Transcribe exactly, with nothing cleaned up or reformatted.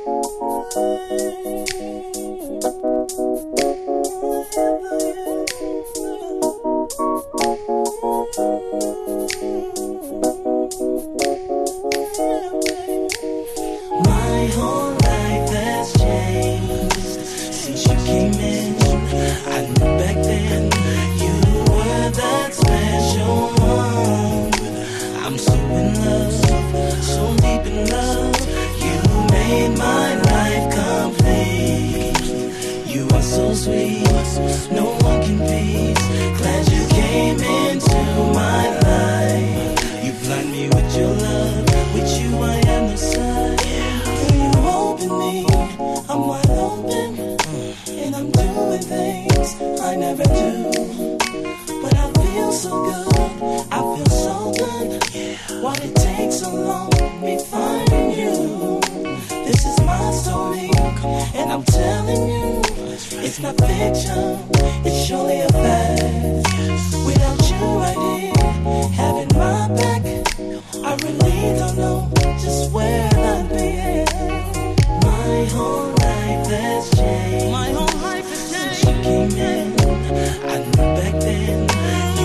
My whole life has changed since you came in. I knew back then you were that special one. I'm so in love, so deep in love. You made my life complete. You are so sweet, no one can beat. Glad you came into my life. You blind me with your love. With you I am the sun. When you open me, I'm wide open. And I'm doing things I never do. But I feel so good, I feel so good. Why it takes so long, me finding you. This is my story, and I'm telling you, it's not fiction, it's surely a fact. Without you right here, having my back, I really don't know just where I'd be at. My whole life has changed. My whole life has changed. Since you came in, I knew back then